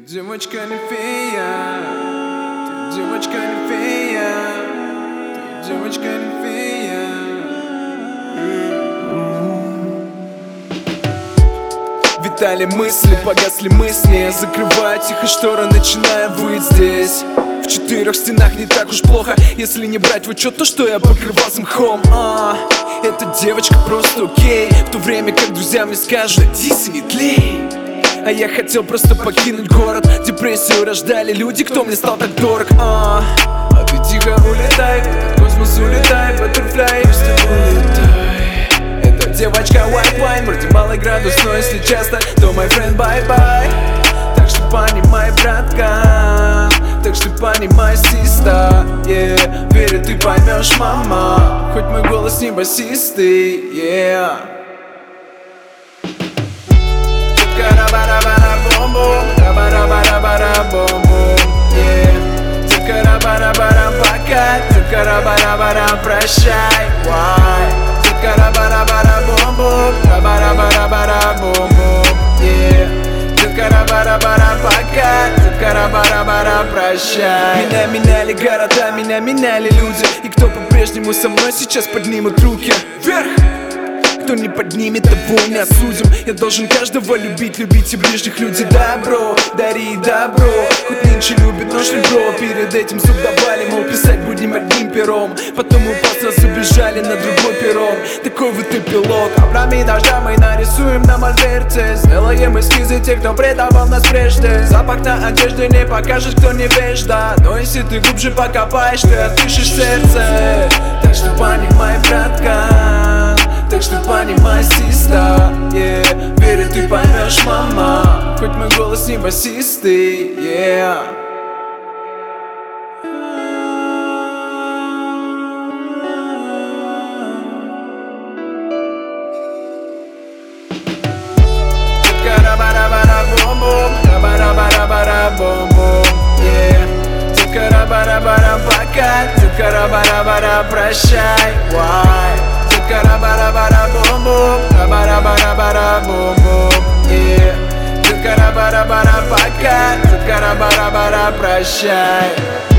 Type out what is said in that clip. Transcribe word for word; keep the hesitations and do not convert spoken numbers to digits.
девочка не фея, ты девочка не фея, ты девочка не фея. Витали мысли, погасли мысли, я закрываю тихо шторы, начинаю выть здесь. В четырех стенах не так уж плохо, если не брать в учет то, что я покрывался мхом. а, Эта девочка просто окей, в то время как друзья мне скажут: Диса, не тлей. А я хотел просто покинуть город, депрессию рождали люди, кто мне стал так дорог. А, а ты тихо улетай, в космос улетай, баттерфляй, просто улетай. Эта девочка white wine, вроде малый градус, но если честно, то my friend bye-bye. Так что понимай, братка, так что понимай, систа, yeah. Верю, ты поймешь, мама, хоть мой голос не басистый, yeah. Кара-бара-бара-бом-бом, кара-бара-бара-бара-бом-бом, yeah. Кара-бара-бара, пока, кара-бара-бара, прощай, why? Кара-бара-бара-бом-бом, кара-бара-бара-бом-бом, yeah. Кара-бара-бара, пока, кара-бара-бара, прощай. Меня меняли города, меня меняли люди, и кто по-прежнему со мной сейчас поднимут руки вверх. Кто не поднимет, того не осудим. Я должен каждого любить, любить и ближних людей. Добро, дари добро. Хоть нынче любит нож ребро. Перед этим зуб давали, мол, писать будем одним пером. Потом упал, сразу бежали на другой перрон. Такой вот ты пилот. Каплями дождя мы нарисуем на мольберте. Сделаем эскизы тех, кто предавал нас прежде. Запах на одежде не покажет, кто невежда. Но если ты глубже покопаешь, ты отыщешь сердце. Так что понимай, братка, так что понимай, систа, yeah. Верю, ты поймешь, мама, хоть мой голос не басистый, yeah. Кара-бара-бара-бом-бом, кара-бара-бара-бом-бом, yeah. Кара-бара-бара, пока, кара-бара-бара, прощай, why? Кара-бара-бара-бом-бом, кара-бара-бара-бом-бом, yeah. Кара-бара-бара, пока, кара-бара-бара, прощай.